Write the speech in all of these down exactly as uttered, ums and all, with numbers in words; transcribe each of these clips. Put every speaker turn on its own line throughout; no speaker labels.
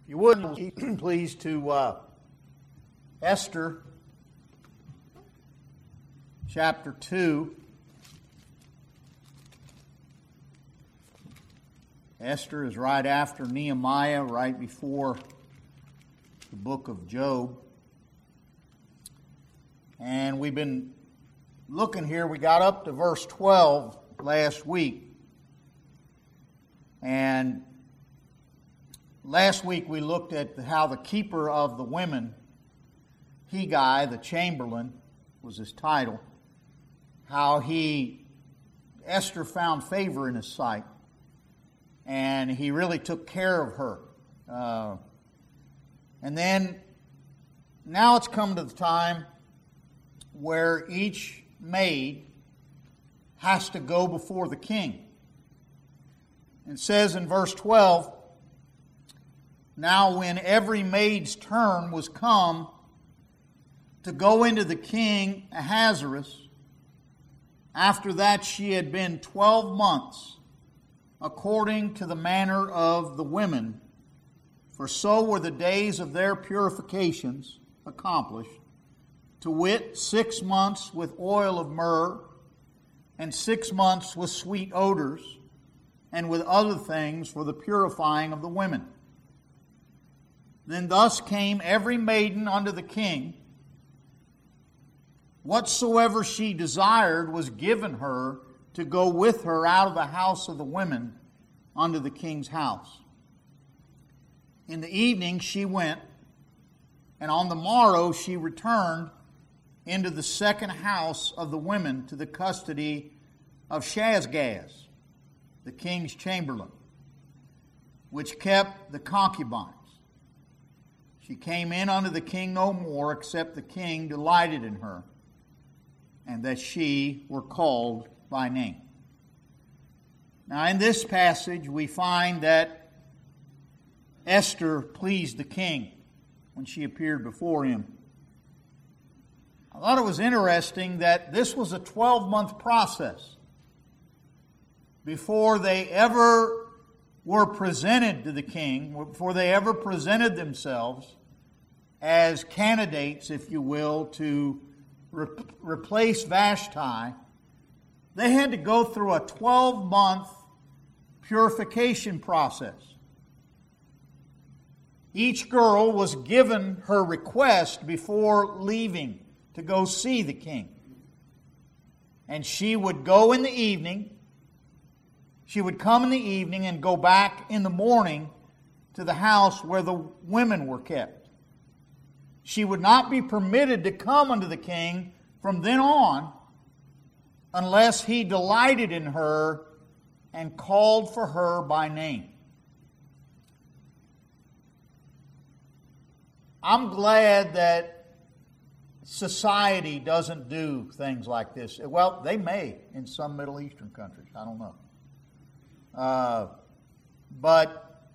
If you would, please to uh, Esther chapter two. Esther is right after Nehemiah, right before the book of Job. And we've been looking here, we got up to verse twelve last week. And last week we looked at how the keeper of the women, Hegai, the chamberlain, was his title, how he, Esther found favor in his sight, and he really took care of her. Uh, and then, now it's come to the time where each maid has to go before the king. It says in verse twelve, "Now when every maid's turn was come to go into the king Ahasuerus, after that she had been twelve months, according to the manner of the women, for so were the days of their purifications accomplished, to wit, six months with oil of myrrh, and six months with sweet odors, and with other things for the purifying of the women. Then thus came every maiden unto the king. Whatsoever she desired was given her to go with her out of the house of the women unto the king's house. In the evening she went, and on the morrow she returned into the second house of the women to the custody of Shashgaz, the king's chamberlain, which kept the concubines. She came in unto the king no more, except the king delighted in her, and that she were called by name." Now in this passage we find that Esther pleased the king when she appeared before him. I thought it was interesting that this was a twelve-month process before they ever were presented to the king, before they ever presented themselves as candidates, if you will, to re- replace Vashti. They had to go through a twelve-month purification process. Each girl was given her request before leaving to go see the king. And she would go in the evening, she would come in the evening and go back in the morning to the house where the women were kept. She would not be permitted to come unto the king from then on unless he delighted in her and called for her by name. I'm glad that society doesn't do things like this. Well, they may in some Middle Eastern countries. I don't know. Uh, but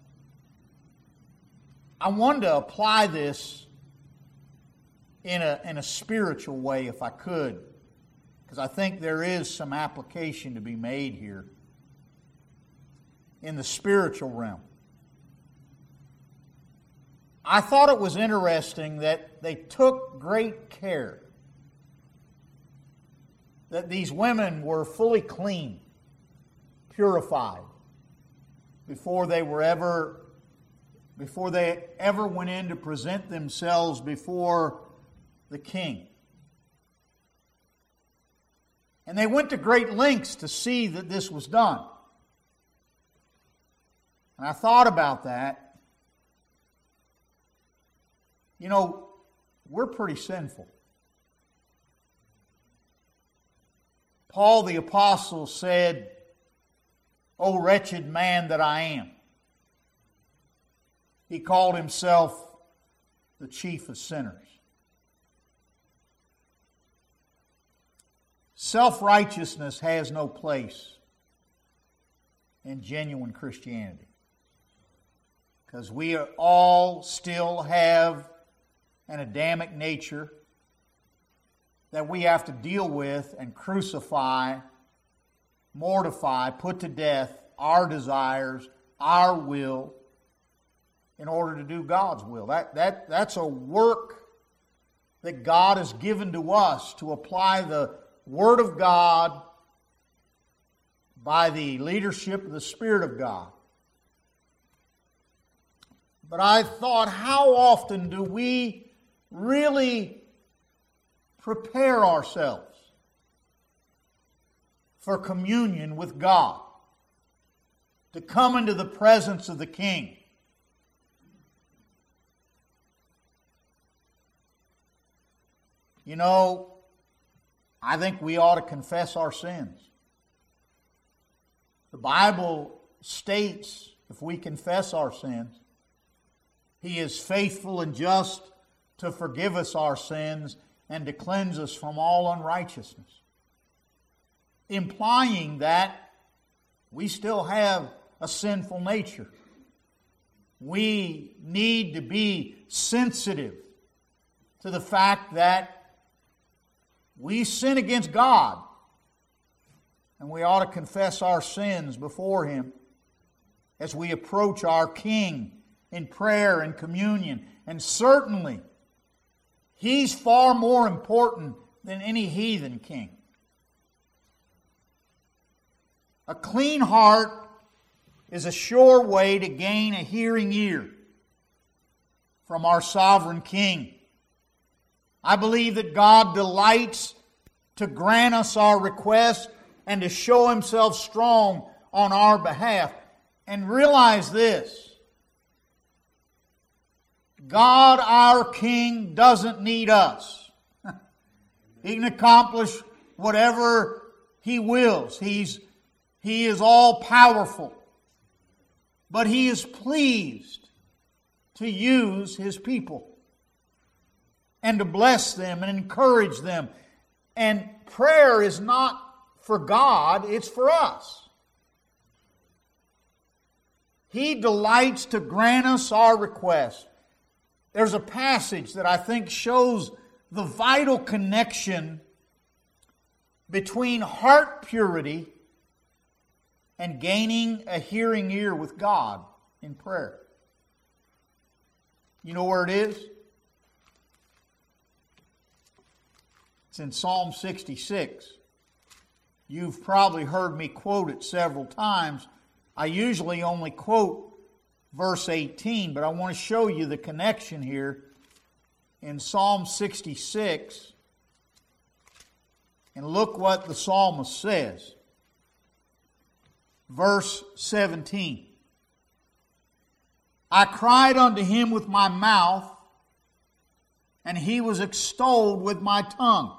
I wanted to apply this in a, in a spiritual way if I could, because I think there is some application to be made here in the spiritual realm. I thought it was interesting that they took great care that these women were fully clean, purified, before they were ever, before they ever went in to present themselves before the king. And they went to great lengths to see that this was done. And I thought about that. You know, we're pretty sinful. Paul the Apostle said, "O wretched man that I am." He called himself the chief of sinners. Self-righteousness has no place in genuine Christianity, because we are all still have an Adamic nature that we have to deal with and crucify, mortify, put to death our desires, our will, in order to do God's will. That, that, that's a work that God has given to us to apply the Word of God by the leadership of the Spirit of God. But I thought, how often do we really prepare ourselves for communion with God, to come into the presence of the King? You know, I think we ought to confess our sins. The Bible states if we confess our sins, He is faithful and just to forgive us our sins and to cleanse us from all unrighteousness. Implying that we still have a sinful nature. We need to be sensitive to the fact that we sin against God, and we ought to confess our sins before Him as we approach our King in prayer and communion. And certainly, He's far more important than any heathen king. A clean heart is a sure way to gain a hearing ear from our sovereign King. I believe that God delights to grant us our requests and to show Himself strong on our behalf. And realize this: God, our King, doesn't need us. He can accomplish whatever He wills. He's, he is all powerful. But He is pleased to use His people and to bless them and encourage them. And prayer is not for God, it's for us. He delights to grant us our requests. There's a passage that I think shows the vital connection between heart purity and gaining a hearing ear with God in prayer. You know where it is? It's in Psalm sixty-six. You've probably heard me quote it several times. I usually only quote verse eighteen, but I want to show you the connection here in Psalm sixty-six. And look what the psalmist says. Verse seventeen. I cried unto Him with my mouth, and He was extolled with my tongue.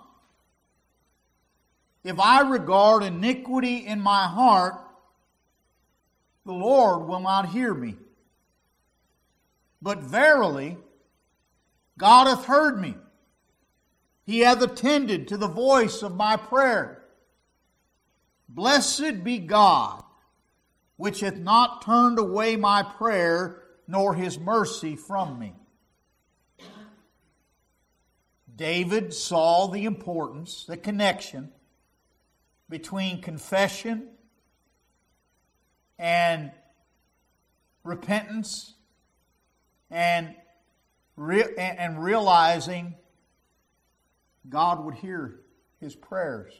If I regard iniquity in my heart, the Lord will not hear me. But verily, God hath heard me. He hath attended to the voice of my prayer. Blessed be God, which hath not turned away my prayer, nor His mercy from me. David saw the importance, the connection between confession and repentance and, re- and realizing God would hear his prayers.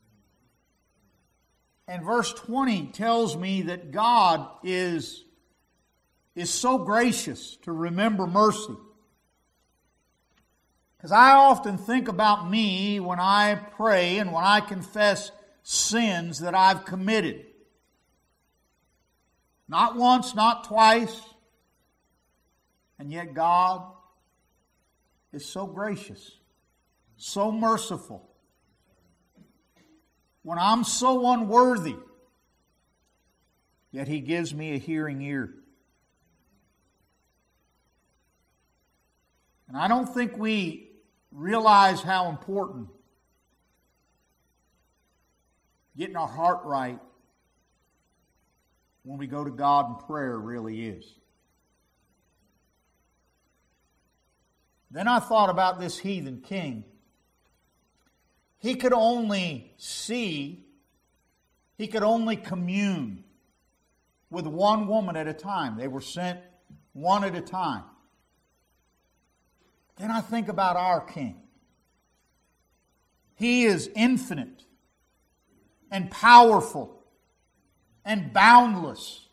And verse twenty tells me that God is, is so gracious to remember mercy. Because I often think about me when I pray and when I confess sins that I've committed. Not once, not twice. And yet God is so gracious, so merciful. When I'm so unworthy, yet He gives me a hearing ear. And I don't think we realize how important getting our heart right when we go to God in prayer really is. Then I thought about this heathen king. He could only see, he could only commune with one woman at a time. They were sent one at a time. Then I think about our King. He is infinite and powerful and boundless.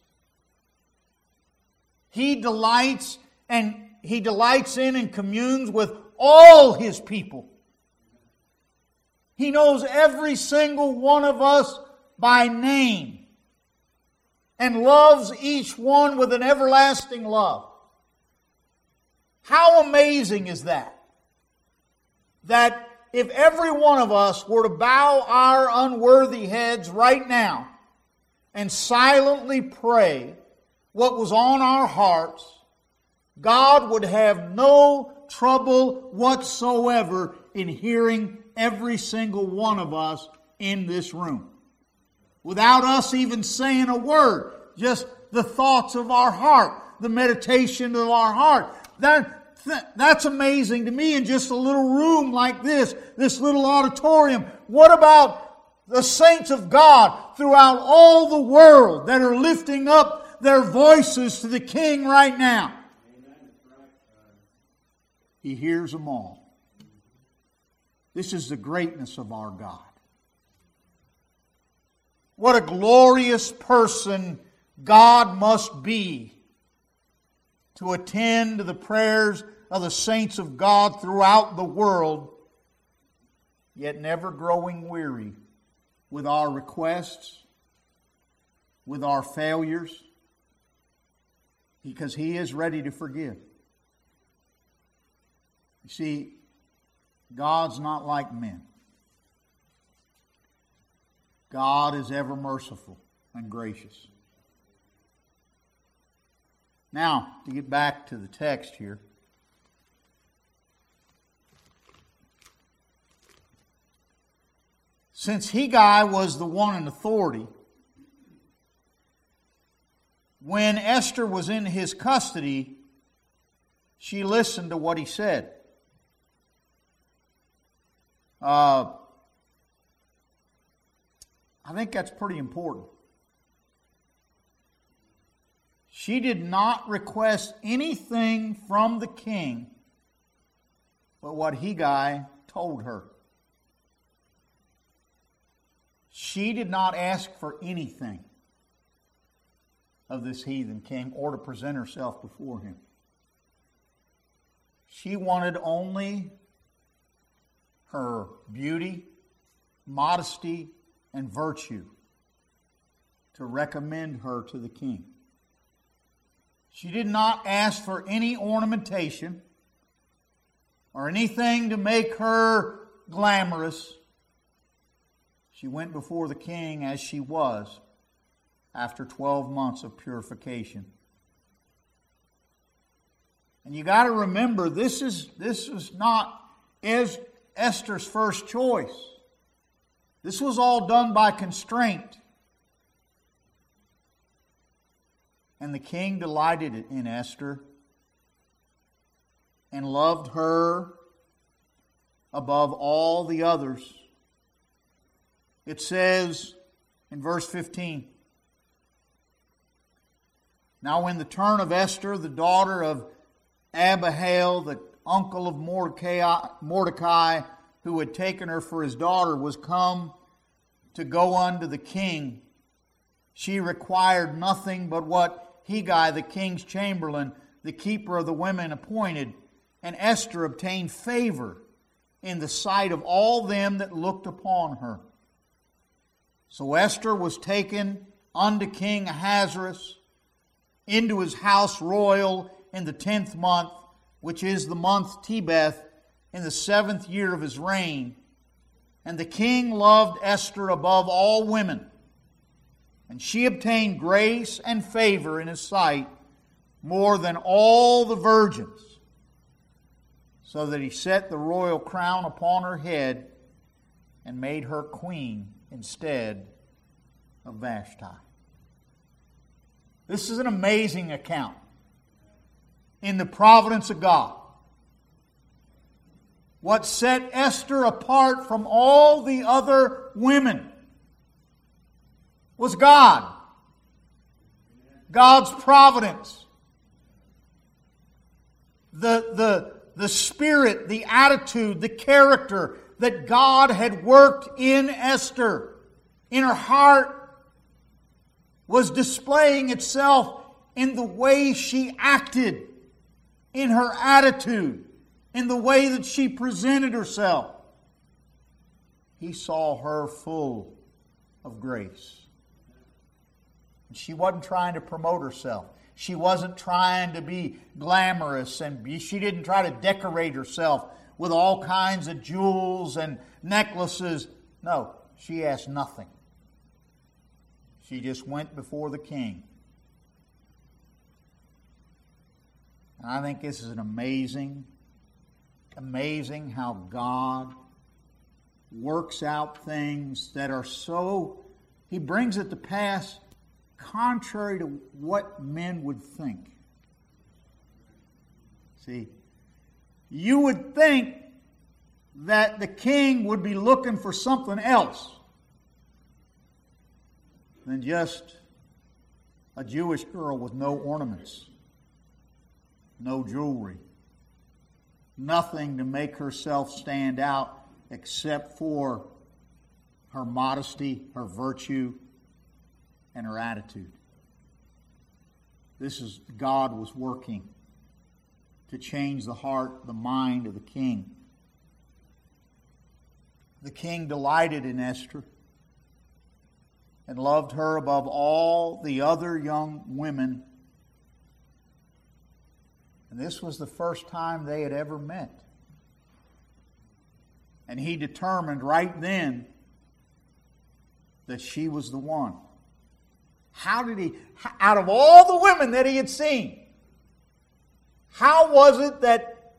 He delights and He delights in and communes with all His people. He knows every single one of us by name and loves each one with an everlasting love. How amazing is that? That if every one of us were to bow our unworthy heads right now and silently pray what was on our hearts, God would have no trouble whatsoever in hearing every single one of us in this room. Without us even saying a word, just the thoughts of our heart, the meditation of our heart. That, that's amazing to me in just a little room like this, this little auditorium. What about the saints of God throughout all the world that are lifting up their voices to the King right now? He hears them all. This is the greatness of our God. What a glorious person God must be to attend to the prayers of the saints of God throughout the world, yet never growing weary with our requests, with our failures, because He is ready to forgive. You see, God's not like men. God is ever merciful and gracious. Now, to get back to the text here. Since Hegai was the one in authority, when Esther was in his custody, she listened to what he said. Uh, I think that's pretty important. She did not request anything from the king but what Hegai told her. She did not ask for anything of this heathen king or to present herself before him. She wanted only her beauty, modesty, and virtue to recommend her to the king. She did not ask for any ornamentation or anything to make her glamorous. She went before the king as she was after twelve months of purification. And you got to remember, this is this is not as Esther's first choice. This was all done by constraint. And the king delighted in Esther and loved her above all the others. It says in verse fifteen, "Now when the turn of Esther, the daughter of Abihail, the uncle of Mordecai, Mordecai, who had taken her for his daughter, was come to go unto the king, she required nothing but what Hegai, the king's chamberlain, the keeper of the women, appointed, and Esther obtained favor in the sight of all them that looked upon her. So Esther was taken unto King Ahasuerus into his house royal in the tenth month, which is the month Tebeth, in the seventh year of his reign. And the king loved Esther above all women, and she obtained grace and favor in his sight more than all the virgins, so that he set the royal crown upon her head and made her queen instead of Vashti." This is an amazing account in the providence of God. What set Esther apart from all the other women was God. God's providence. the, the, the spirit, the attitude, the character that God had worked in Esther, in her heart, was displaying itself in the way she acted, in her attitude, in the way that she presented herself. He saw her full of grace. She wasn't trying to promote herself. She wasn't trying to be glamorous, and she didn't try to decorate herself with all kinds of jewels and necklaces. No, she asked nothing. She just went before the king. And I think this is an amazing, amazing how God works out things that are so, He brings it to pass contrary to what men would think. See, you would think that the king would be looking for something else than just a Jewish girl with no ornaments, no jewelry, nothing to make herself stand out except for her modesty, her virtue, and her attitude. This is God was working to change the heart, the mind of the king. The king delighted in Esther and loved her above all the other young women. And this was the first time they had ever met. And he determined right then that she was the one. How did he, out of all the women that he had seen, how was it that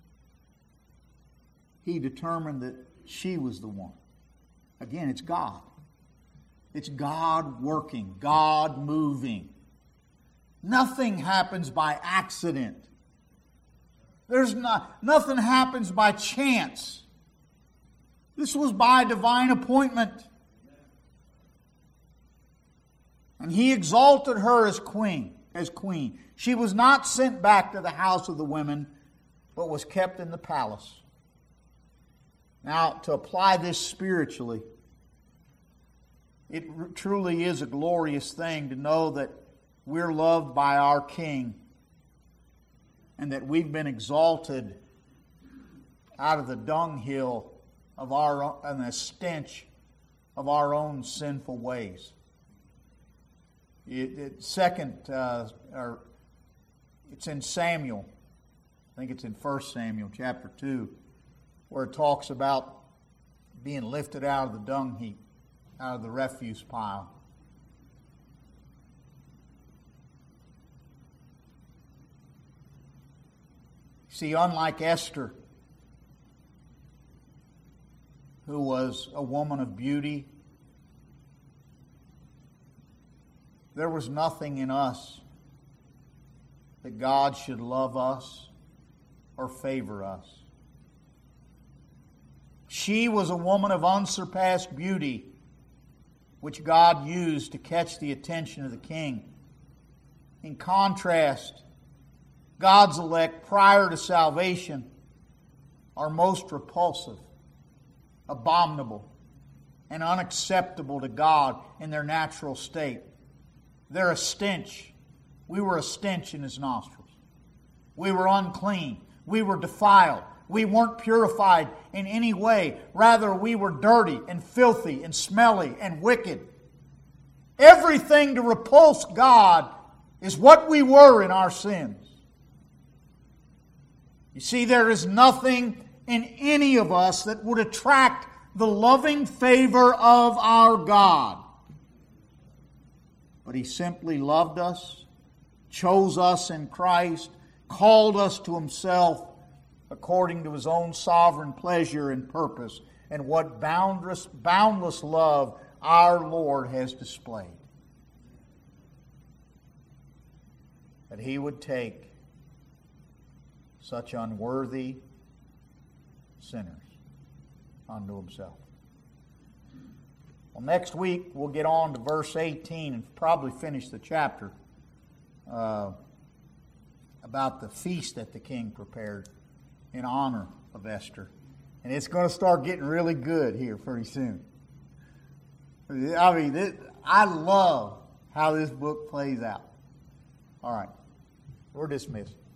he determined that she was the one? Again, it's God. It's God working, God moving. Nothing happens by accident. There's not, nothing happens by chance. This was by divine appointment. And he exalted her as queen, as queen. She was not sent back to the house of the women, but was kept in the palace. Now, to apply this spiritually, it truly is a glorious thing to know that we're loved by our King and that we've been exalted out of the dunghill of our and the stench of our own sinful ways. It, it, second, uh, or it's in Samuel. I think it's in First Samuel chapter two, where it talks about being lifted out of the dung heap, out of the refuse pile. See, unlike Esther, who was a woman of beauty, there was nothing in us that God should love us or favor us. She was a woman of unsurpassed beauty, which God used to catch the attention of the king. In contrast, God's elect prior to salvation are most repulsive, abominable, and unacceptable to God in their natural state. They're a stench. We were a stench in His nostrils. We were unclean. We were defiled. We weren't purified in any way. Rather, we were dirty and filthy and smelly and wicked. Everything to repulse God is what we were in our sins. You see, there is nothing in any of us that would attract the loving favor of our God. But He simply loved us, chose us in Christ, called us to Himself according to His own sovereign pleasure and purpose, and what boundless, boundless love our Lord has displayed. That He would take such unworthy sinners unto Himself. Well, next week we'll get on to verse eighteen and probably finish the chapter. Uh, about the feast that the king prepared in honor of Esther. And it's going to start getting really good here pretty soon. I mean, this, I love how this book plays out. All right, we're dismissed.